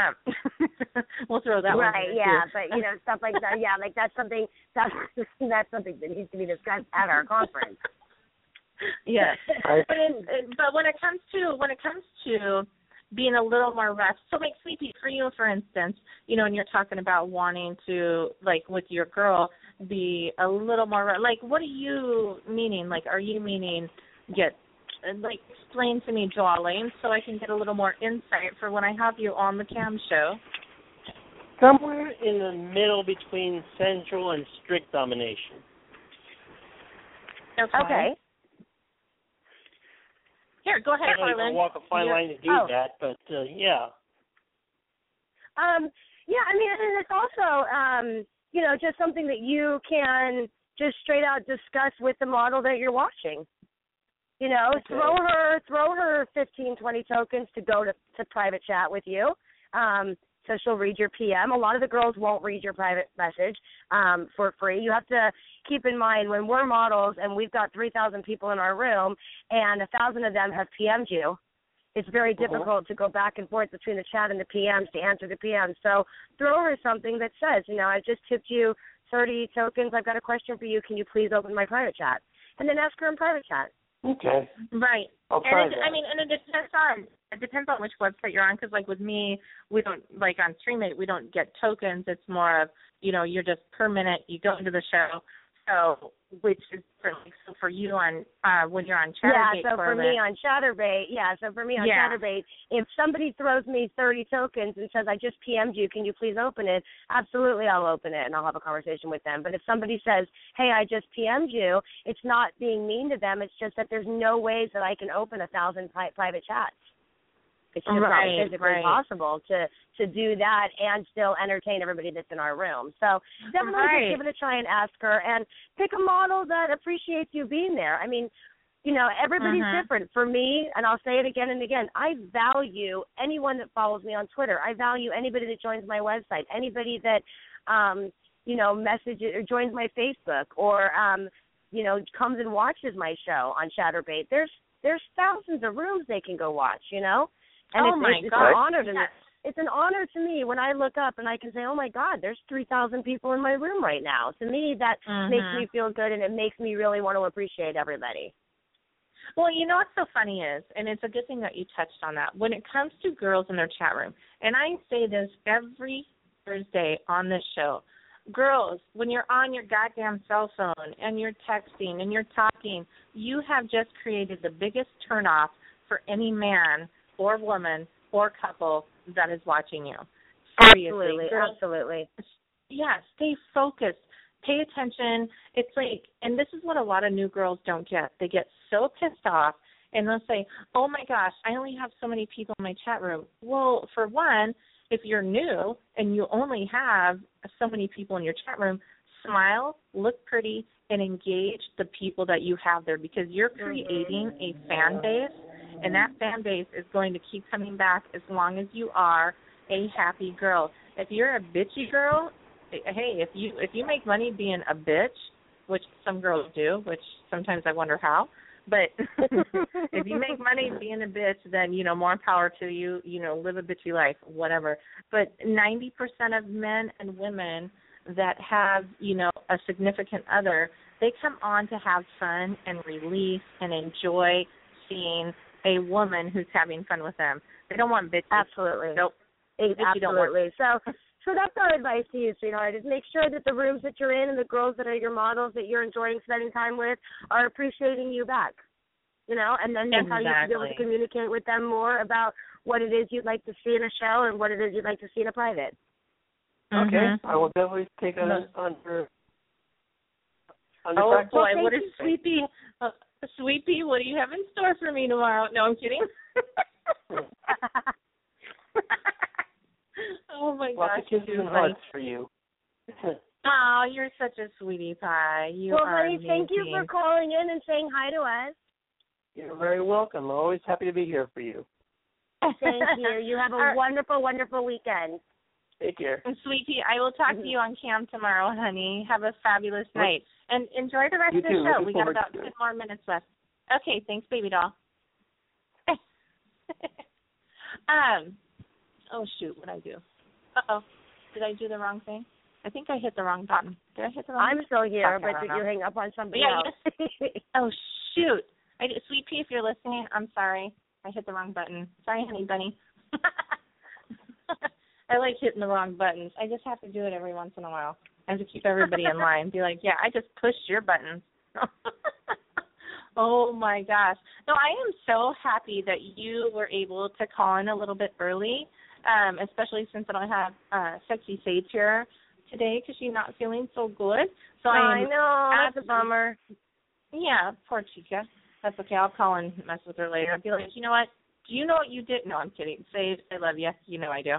We'll throw that one in. Right, yeah, but, stuff like that, yeah, like that's something that needs to be discussed at our conference. Yes. But when it comes to being a little more rough, so like Sleepy, for you, for instance, and you're talking about wanting to, like with your girl, be a little more rough, like what are you meaning? Like, are you meaning explain to me, Jolene, so I can get a little more insight for when I have you on the cam show. Somewhere in the middle between sensual and strict domination. Okay. Here, go ahead, Harlan. I walk a fine line to do that, but yeah. Yeah, and it's also, just something that you can just straight out discuss with the model that you're watching. Throw her 15, 20 tokens to go to private chat with you. So she'll read your PM. A lot of the girls won't read your private message for free. You have to keep in mind when we're models and we've got 3,000 people in our room and 1,000 of them have PM'd you, it's very difficult to go back and forth between the chat and the PMs to answer the PMs. So throw her something that says, I just tipped you 30 tokens. I've got a question for you. Can you please open my private chat? And then ask her in private chat. Okay. Right. I'll try that. And it depends on which website you're on, because like with me, we don't, like on StreamMate, we don't get tokens. It's more of, you're just per minute, you go into the show. So, which is different. So for you on when you're on Chatterbait, for me on Chatterbait, if somebody throws me 30 tokens and says I just PM'd you, can you please open it? Absolutely, I'll open it and I'll have a conversation with them. But if somebody says, hey, I just PM'd you, it's not being mean to them. It's just that there's no ways that I can open 1,000 private chats. It's just not physically possible to do that and still entertain everybody that's in our room. So definitely just give it a try and ask her, and pick a model that appreciates you being there. I mean, everybody's different. For me, and I'll say it again and again, I value anyone that follows me on Twitter. I value anybody that joins my website, anybody that, messages or joins my Facebook or, comes and watches my show on Chatterbait. There's thousands of rooms they can go watch, And it's an honor to me. It's an honor to me when I look up and I can say, oh, my God, there's 3,000 people in my room right now. To me, that makes me feel good, and it makes me really want to appreciate everybody. Well, what's so funny is, and it's a good thing that you touched on that, when it comes to girls in their chat room, and I say this every Thursday on this show, girls, when you're on your goddamn cell phone and you're texting and you're talking, you have just created the biggest turnoff for any man or woman or couple that is watching you. Seriously. Absolutely. Yeah, stay focused. Pay attention. It's like, and this is what a lot of new girls don't get. They get so pissed off, and they'll say, oh, my gosh, I only have so many people in my chat room. Well, for one, if you're new and you only have so many people in your chat room, smile, look pretty, and engage the people that you have there, because you're creating a fan base, and that fan base is going to keep coming back as long as you are a happy girl. If you're a bitchy girl, hey, if you make money being a bitch, which some girls do, which sometimes I wonder how, but if you make money being a bitch, then, more power to you, live a bitchy life, whatever. But 90% of men and women that have, a significant other, they come on to have fun and release and enjoy seeing a woman who's having fun with them. They don't want bitches. Absolutely. Nope. Absolutely. So that's our advice to you, sweetheart, is make sure that the rooms that you're in and the girls that are your models that you're enjoying spending time with are appreciating you back, and then that's how you can be able to communicate with them more about what it is you'd like to see in a show and what it is you'd like to see in a private. Okay. I will definitely take it under Oh, boy, what is Sweepy? Sweepy, what do you have in store for me tomorrow? No, I'm kidding. Oh, my gosh. Lots of kisses and hugs for you. Oh, you're such a sweetie pie. You well, are honey, amazing. Thank you for calling in and saying hi to us. You're very welcome. I'm always happy to be here for you. Thank you. You have a wonderful, wonderful weekend. Take care. And Sweetie, I will talk to you on cam tomorrow, honey. Have a fabulous night. And enjoy the rest of the show. We got about 10 more minutes left. Okay, thanks, baby doll. Oh, shoot, what'd I do? Uh-oh. Did I do the wrong thing? I think I hit the wrong button. Did I hit the wrong button? I'm still here, but did you hang up on somebody else? Oh, shoot. Sweet Pea, if you're listening, I'm sorry. I hit the wrong button. Sorry, honey bunny. I like hitting the wrong buttons. I just have to do it every once in a while. I have to keep everybody in line. Be like, yeah, I just pushed your buttons. Oh, my gosh. No, I am so happy that you were able to call in a little bit early, especially since I don't have Sexy Sage here today because she's not feeling so good. So I know. That's a bummer. Yeah, poor Chica. That's okay. I'll call and mess with her later. I'll be like, you know what? Do you know what you did? No, I'm kidding. Sage, I love you. You know I do.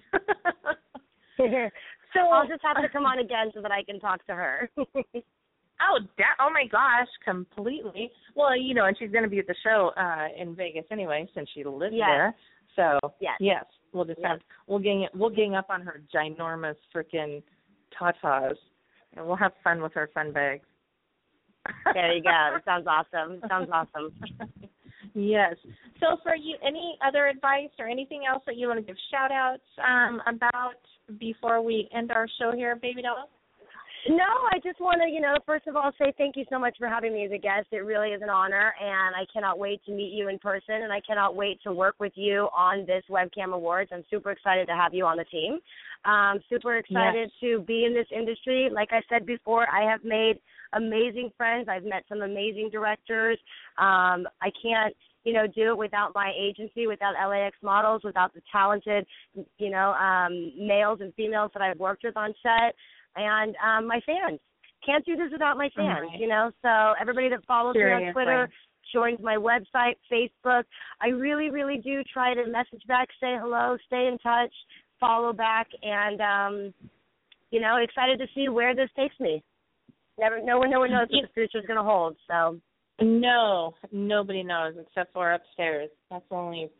So I'll just have to come on again so that I can talk to her. Oh my gosh, completely. Well, and she's going to be at the show in Vegas anyway, since she lives there. So yes, we'll just we'll gang up on her ginormous freaking tatas, and we'll have fun with her fun bags. There you go. It sounds awesome. Yes. So for you, any other advice or anything else that you want to give shout-outs about before we end our show here, Baby Doll? No, I just want to, first of all, say thank you so much for having me as a guest. It really is an honor, and I cannot wait to meet you in person, and I cannot wait to work with you on this Webcam Awards. I'm super excited to have you on the team. Super excited to be in this industry. Like I said before, I have made amazing friends. I've met some amazing directors. I can't, do it without my agency, without LAX Models, without the talented, males and females that I've worked with on set. And my fans. Can't do this without my fans, So everybody that follows me on Twitter, joins my website, Facebook, I really, really do try to message back, say hello, stay in touch, follow back, and, excited to see where this takes me. No one knows what the future's going to hold, so. No, nobody knows except for upstairs. That's only,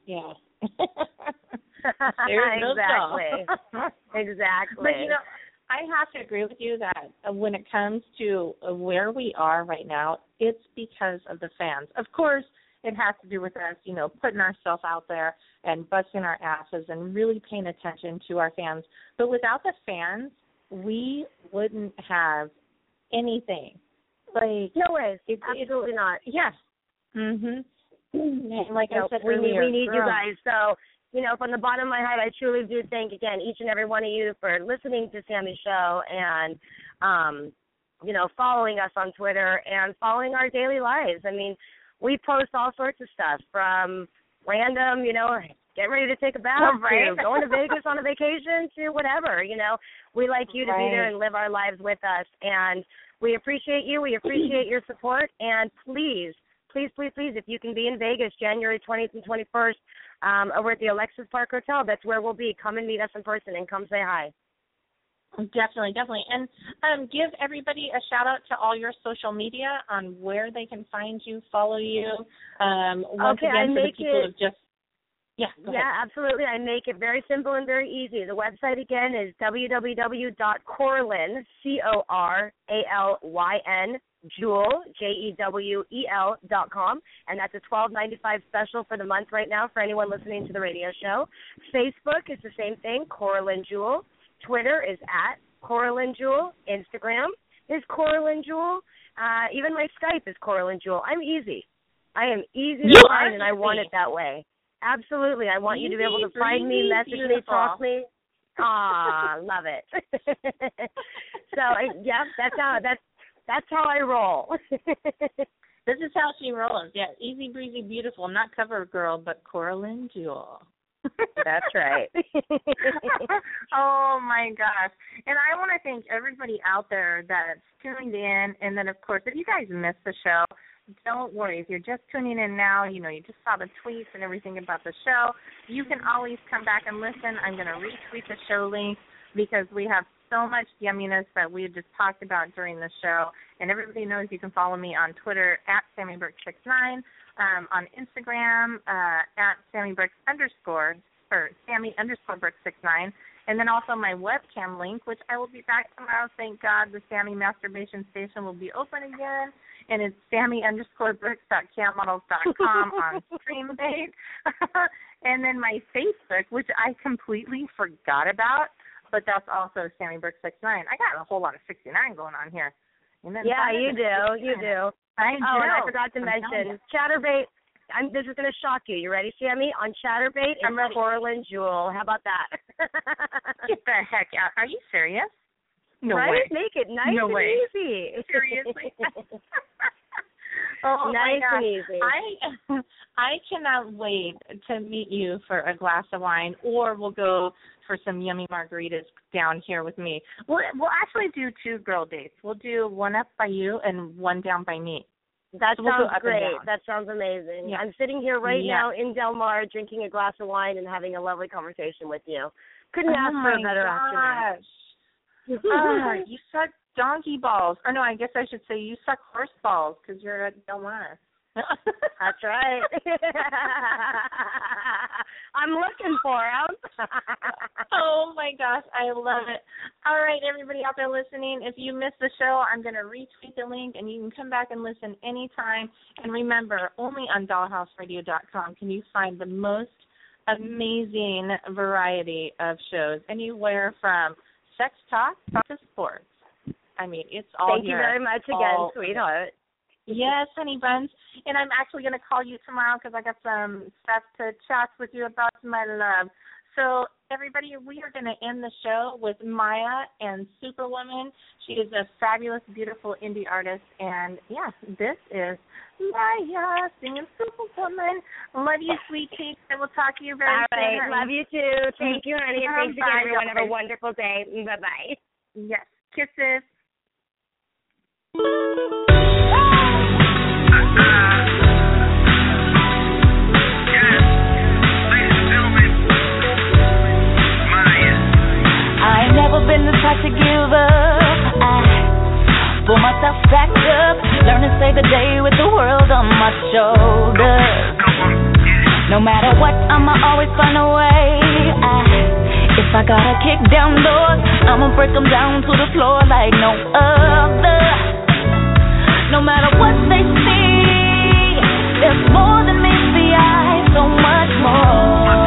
Exactly. Exactly. But, I have to agree with you that when it comes to where we are right now, it's because of the fans. Of course, it has to do with us, putting ourselves out there and busting our asses and really paying attention to our fans. But without the fans, we wouldn't have anything. Like, no way. Absolutely not. Yes. Mhm. And like I said we earlier, need you guys. So, from the bottom of my heart, I truly do thank, again, each and every one of you for listening to Sammy's show and, following us on Twitter and following our daily lives. I mean, we post all sorts of stuff from random, getting ready to take a bath to going to Vegas on a vacation to whatever, We like you to be there and live our lives with us. And we appreciate you. We appreciate your support. And please, if you can be in Vegas January 20th and 21st, over at the Alexis Park Hotel, that's where we'll be. Come and meet us in person and come say hi. Definitely. And give everybody a shout-out to all your social media on where they can find you, follow you. Once again, for the people who just... Yeah, absolutely. I make it very simple and very easy. The website, again, is www.coralyn, CORALYN, Jewel, JEWEL.com, and that's a $12.95 special for the month right now for anyone listening to the radio show. Facebook is the same thing, Coralyn Jewel. Twitter is @Coralyn Jewel. Instagram is Coralyn Jewel. Even my Skype is Coralyn Jewel. I'm easy. I am easy to find, and I want it that way. Absolutely. I want you to be able to find me, message me, talk me. Love it. So, that's how I roll. This is how she rolls. Yeah, easy breezy, beautiful. Not cover girl, but Coralyn Jewel. That's right. Oh, my gosh. And I want to thank everybody out there that's tuned in. And then, of course, if you guys missed the show, don't worry. If you're just tuning in now, you just saw the tweets and everything about the show, you can always come back and listen. I'm going to retweet the show link because we have so much yumminess that we had just talked about during the show. And everybody knows you can follow me on Twitter @SammyBrooks69, on Instagram @SammyBrooks_ or Sammy_Brooks69. And then also my webcam link, which I will be back tomorrow. Thank God the Sammy Masturbation Station will be open again. And it's Sammy_Brooks.cammodels.com on Streambait. And then my Facebook, which I completely forgot about, but that's also Sammy Brooks69. I got a whole lot of 69 going on here. And then you do. You do. I do. Oh, and I forgot to mention Chatterbait. This is going to shock you. You ready, Sammy? On Chatterbait, it's Coralyn Jewel. How about that? Get the heck out. Are you serious? No way. Make it nice and easy. Seriously? Oh, nice and easy. I cannot wait to meet you for a glass of wine, or we'll go for some yummy margaritas down here with me. We'll actually do 2 girl dates. We'll do one up by you and one down by me. That sounds great. That sounds amazing. Yeah. I'm sitting here right now in Del Mar drinking a glass of wine and having a lovely conversation with you. Couldn't ask for a better afternoon. You suck donkey balls. Or no, I guess I should say you suck horse balls because you're at Del Mar. That's right. I'm looking for them. Oh my gosh, I love it. All right, everybody out there listening, if you missed the show, I'm going to retweet the link, and you can come back and listen anytime. And remember, only on dollhouseradio.com can you find the most amazing variety of shows, anywhere from sex talk to sports. I mean, it's all Thank here. you very much again, sweetheart. Yes, honey buns. And I'm actually going to call you tomorrow because I got some stuff to chat with you about, my love. So, everybody, we are going to end the show with Maya and Superwoman. She is a fabulous, beautiful indie artist. And, yeah, this is Maya singing Superwoman. Love you, sweet cheeks, and we'll talk to you very soon. All right, love you too. Thank you, honey. And thanks again, everyone. Have a wonderful day. Bye-bye. Yes, kisses. I ain't never been the type to give up. I pull myself back up, learn to save the day with the world on my shoulders. No matter what, I'ma always find a way. If I gotta kick down doors, I'ma break them down to the floor like no other. No matter what they see, there's more than meets the eye, so much more.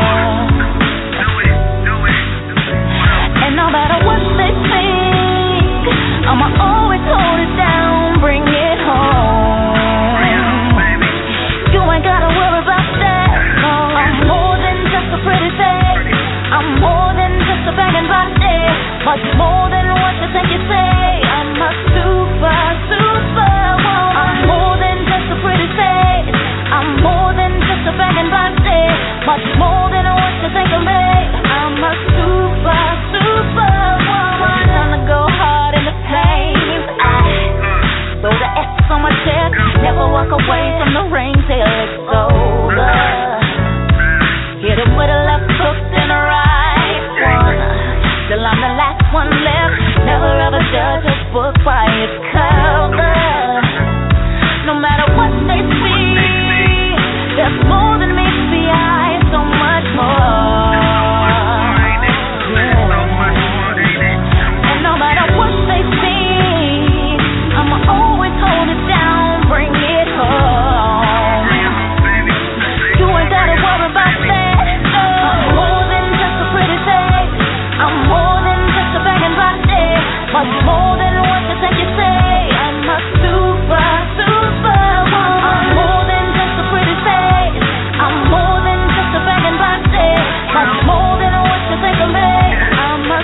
And no matter what they think, I'ma always hold it down, bring it home. You ain't gotta worry about that. No, I'm more than just a pretty face. I'm more than just a banging body. Much more than what you think you say. I'm a superwoman. I'm more than just a pretty face. I'm more than just a banging body. Much more than what you think of me. I'm a superwoman. Time to go hard in the pain. I throw the S on my chest. Never walk away from the rain till it's over. Hit him with a left hook and a right one. Till I'm the last one left. Never ever judge a book by its cover. No matter what they see, there's more than meets the eye, so much more. And no matter what they see, I'ma always hold it down, bring it home. You ain't gotta worry about that. I'm more than just a pretty face. I'm more than just a banging body. Much more than what you think you say. I'm a superwoman. I'm more than just a pretty face. I'm more than just a banging body. Much more than what you think of me. I'm a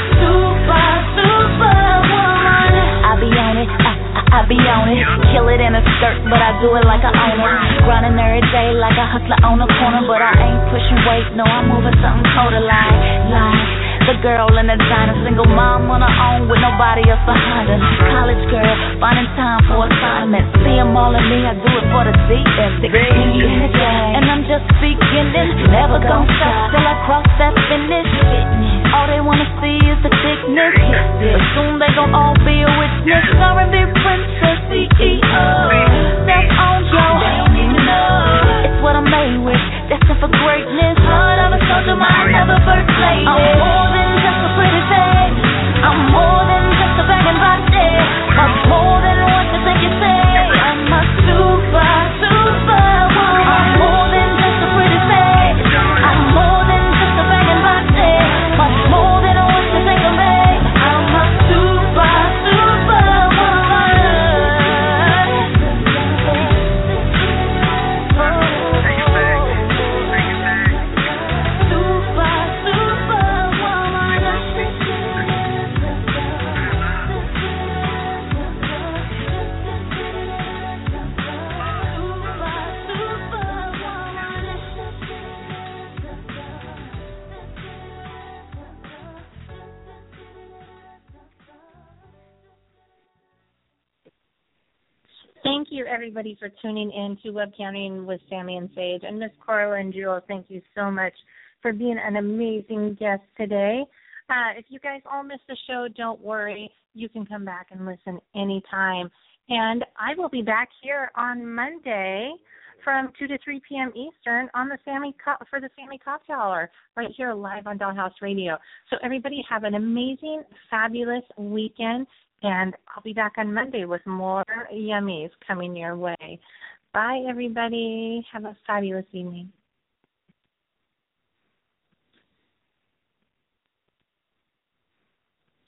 superwoman. I be on it, I be on it. Kill it in a skirt, but I do it like I own it. Grinding every day like a hustler on the corner, but I ain't pushing weight. No, I'm moving something total like the girl in the diner, single mom on her own with nobody else behind her. College girl, finding time for assignments. See them all in me, I do it for the DMV. And I'm just beginning, never gonna stop till I cross that finish. All they wanna see is the thickness. But soon they gon' all be a witness. R&B princess, CEO, self-owned, yo. They don't even know. It's what I'm made with, destined for greatness. Heart of a soldier, mind of a first lady. I'm more than just a pretty face. I'm more than just a banging body. Much more than what you think you say. I'm a superwoman. I'm more than just a pretty face. I'm more than just a banging body. Much more than what you think of me. I'm a superwoman. Thank you, everybody, for tuning in to Webcamming with Sammy and Sage. And Miss Carla and Jewel, thank you so much for being an amazing guest today. If you guys all missed the show, don't worry. You can come back and listen anytime. And I will be back here on Monday from 2 to 3 p.m. Eastern on the for the Sammy Cocktail Hour, right here live on Dollhouse Radio. So everybody have an amazing, fabulous weekend, and I'll be back on Monday with more yummies coming your way. Bye, everybody. Have a fabulous evening.